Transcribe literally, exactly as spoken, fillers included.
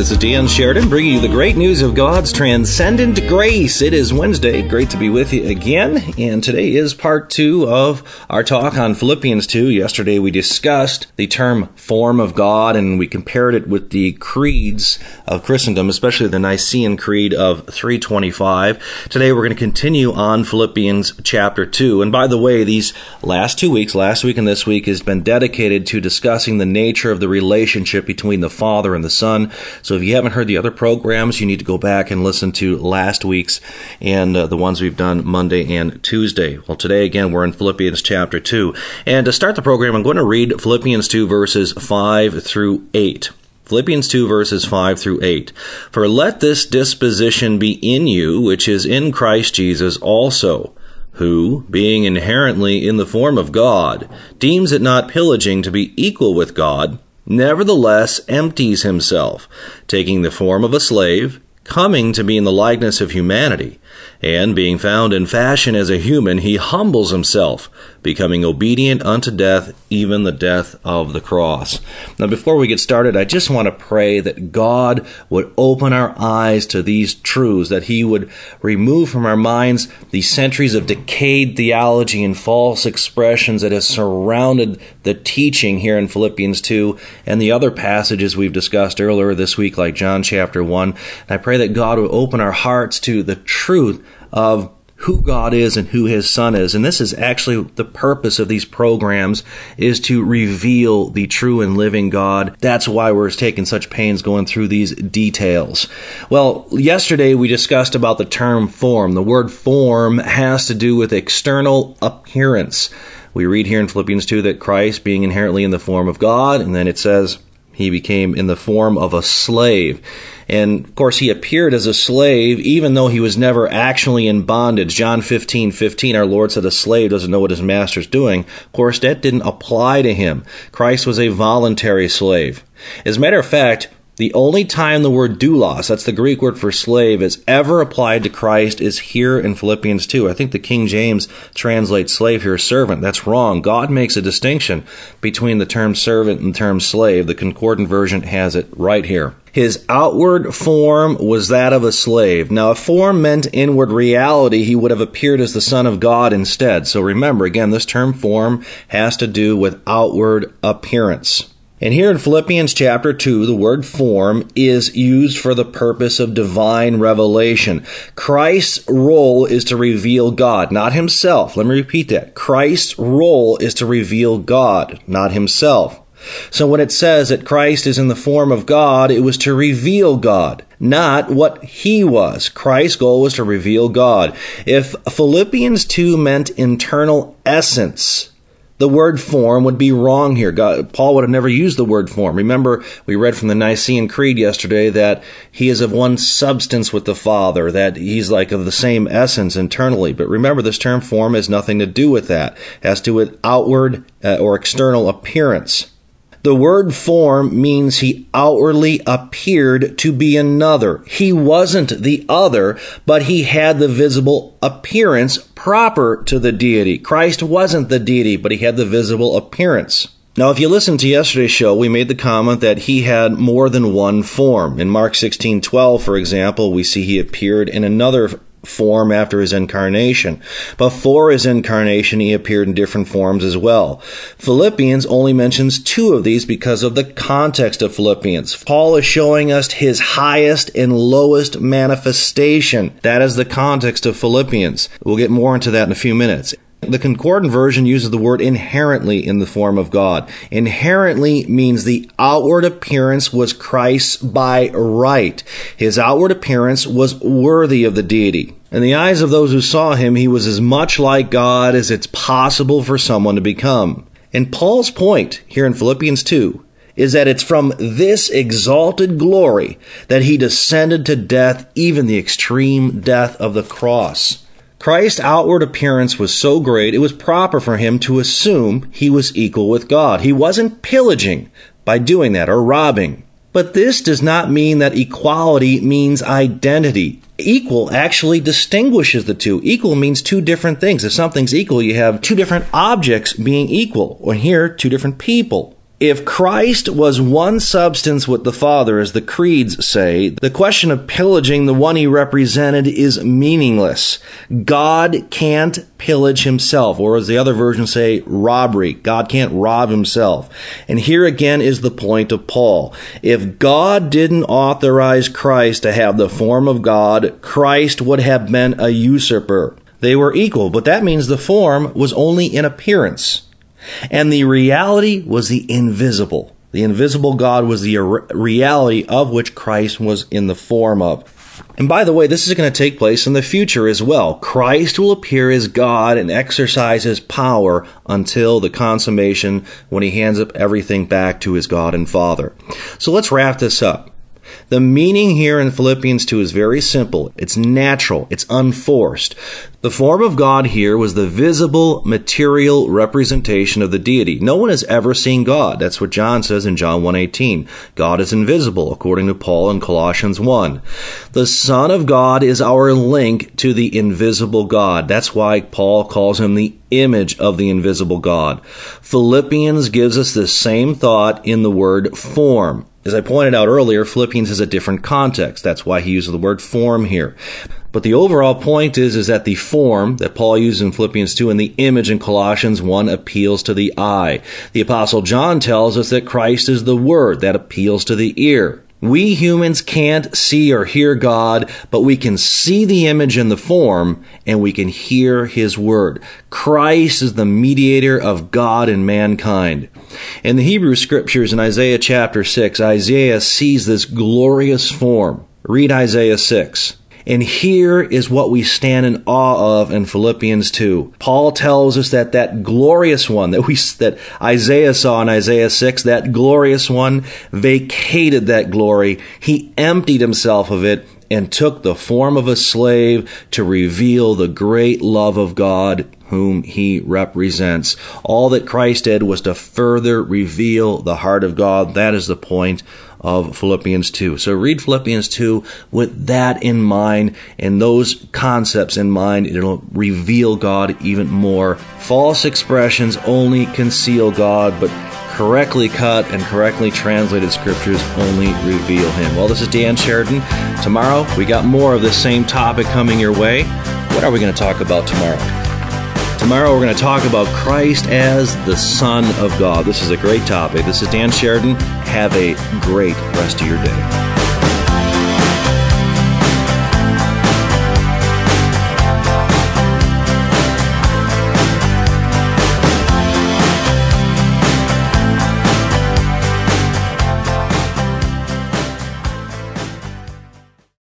This is Dan Sheridan bringing you the great news of God's transcendent grace. It is Wednesday. Great to be with you again. And today is part two of our talk on Philippians two. Yesterday we discussed the term form of God and we compared it with the creeds of Christendom, especially the Nicene Creed of three twenty-five. Today we're going to continue on Philippians chapter two. And by the way, these last two weeks, last week and this week, has been dedicated to discussing the nature of the relationship between the Father and the Son. So if you haven't heard the other programs, you need to go back and listen to last week's and uh, the ones we've done Monday and Tuesday. Well, today again, we're in Philippians chapter two. And to start the program, I'm going to read Philippians two verses five through eight. Philippians two verses five through eight. For let this disposition be in you, which is in Christ Jesus also, who, being inherently in the form of God, deems it not pillaging to be equal with God, nevertheless empties himself, taking the form of a slave, coming to be in the likeness of humanity, and being found in fashion as a human, he humbles himself, becoming obedient unto death, even the death of the cross. Now, before we get started, I just want to pray that God would open our eyes to these truths, that he would remove from our minds the centuries of decayed theology and false expressions that have surrounded the teaching here in Philippians two and the other passages we've discussed earlier this week, like John chapter one. And I pray that God would open our hearts to the truth of who God is and who his Son is. And this is actually the purpose of these programs, is to reveal the true and living God. That's why we're taking such pains going through these details. Well, yesterday we discussed about the term form. The word form has to do with external appearance. We read here in Philippians two that Christ, being inherently in the form of God, and then it says he became in the form of a slave. And, of course, he appeared as a slave, even though he was never actually in bondage. John fifteen fifteen, our Lord said a slave doesn't know what his master's doing. Of course, that didn't apply to him. Christ was a voluntary slave. As a matter of fact, the only time the word doulos, that's the Greek word for slave, is ever applied to Christ is here in Philippians two. I think the King James translates slave here as servant. That's wrong. God makes a distinction between the term servant and the term slave. The Concordant version has it right here. His outward form was that of a slave. Now, if form meant inward reality, he would have appeared as the Son of God instead. So remember, again, this term form has to do with outward appearance. And here in Philippians chapter two, the word form is used for the purpose of divine revelation. Christ's role is to reveal God, not himself. Let me repeat that. Christ's role is to reveal God, not himself. So when it says that Christ is in the form of God, it was to reveal God, not what he was. Christ's goal was to reveal God. If Philippians two meant internal essence, the word form would be wrong here. God, Paul would have never used the word form. Remember, we read from the Nicene Creed yesterday that he is of one substance with the Father, that he's like of the same essence internally. But remember, this term form has nothing to do with that. It has to do with outward uh, or external appearance. The word form means he outwardly appeared to be another. He wasn't the other, but he had the visible appearance proper to the deity. Christ wasn't the deity, but he had the visible appearance. Now, if you listened to yesterday's show, we made the comment that he had more than one form. In Mark sixteen twelve, for example, we see he appeared in another form after his incarnation. Before his incarnation, he appeared in different forms as well. Philippians only mentions two of these because of the context of Philippians. Paul is showing us his highest and lowest manifestation. That is the context of Philippians. We'll get more into that in a few minutes. The Concordant version uses the word inherently in the form of God. Inherently means the outward appearance was Christ's by right. His outward appearance was worthy of the deity. In the eyes of those who saw him, he was as much like God as it's possible for someone to become. And Paul's point here in Philippians two is that it's from this exalted glory that he descended to death, even the extreme death of the cross. Christ's outward appearance was so great, it was proper for him to assume he was equal with God. He wasn't pillaging by doing that or robbing. But this does not mean that equality means identity. Equal actually distinguishes the two. Equal means two different things. If something's equal, you have two different objects being equal, or here, two different people. If Christ was one substance with the Father, as the creeds say, the question of pillaging the one he represented is meaningless. God can't pillage himself, or as the other versions say, robbery. God can't rob himself. And here again is the point of Paul. If God didn't authorize Christ to have the form of God, Christ would have been a usurper. They were equal, but that means the form was only in appearance. And the reality was the invisible. The invisible God was the reality of which Christ was in the form of. And by the way, this is going to take place in the future as well. Christ will appear as God and exercise his power until the consummation when he hands up everything back to his God and Father. So let's wrap this up. The meaning here in Philippians two is very simple. It's natural. It's unforced. The form of God here was the visible, material representation of the deity. No one has ever seen God. That's what John says in John one eighteen. God is invisible, according to Paul in Colossians one. The Son of God is our link to the invisible God. That's why Paul calls him the image of the invisible God. Philippians gives us the same thought in the word form. As I pointed out earlier, Philippians has a different context. That's why he uses the word form here. But the overall point is, is that the form that Paul uses in Philippians two and the image in Colossians one appeals to the eye. The Apostle John tells us that Christ is the Word that appeals to the ear. We humans can't see or hear God, but we can see the image in the form, and we can hear his word. Christ is the mediator of God and mankind. In the Hebrew Scriptures in Isaiah chapter six, Isaiah sees this glorious form. Read Isaiah six. And here is what we stand in awe of in Philippians two. Paul tells us that that glorious one that we that Isaiah saw in Isaiah six, that glorious one vacated that glory. He emptied himself of it and took the form of a slave to reveal the great love of God whom he represents. All that Christ did was to further reveal the heart of God. That is the point of Philippians two. So read Philippians two with that in mind and those concepts in mind. It'll reveal God even more. False expressions only conceal God, but correctly cut and correctly translated scriptures only reveal him. Well, this is Dan Sheridan. Tomorrow, we got more of the same topic coming your way. What are we going to talk about tomorrow? Tomorrow we're going to talk about Christ as the Son of God. This is a great topic. This is Dan Sheridan. Have a great rest of your day.